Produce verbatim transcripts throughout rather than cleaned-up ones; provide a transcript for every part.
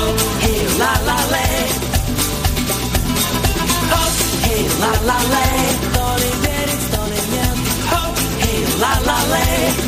Hop, hey, la la lei. Hop, hey, la la lei. Stoli veri, stoli niente. Hop, hey, la la lei.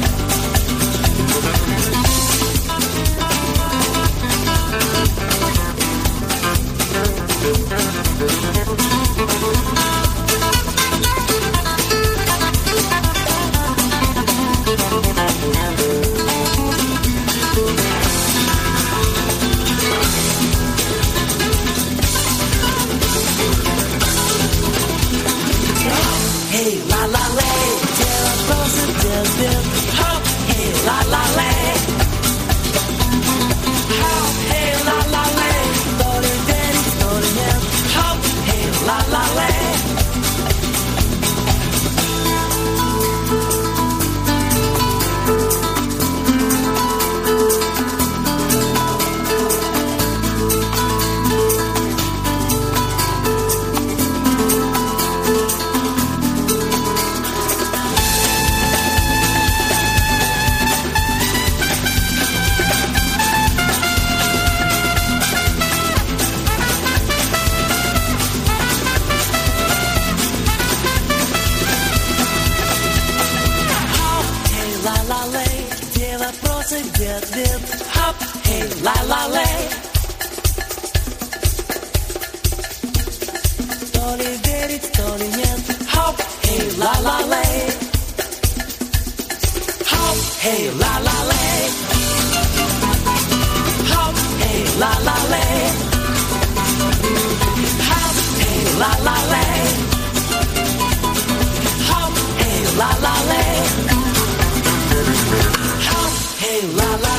Hey, la la lei, c'è la cosa del del. Hop, hey, la la lei. Hop, hey, la la lei. Story daddy, story man. Hop, hey, la la lei. Dip, dip, hop, hey, la la lei. Stoli veri, stoli niente. Hop, hey, la la lei. Hop, hey, la la lei. Hop, hey, la la lei. Hop, hey, la la lei. Hop, hey, la la lei. Hop, hey, la la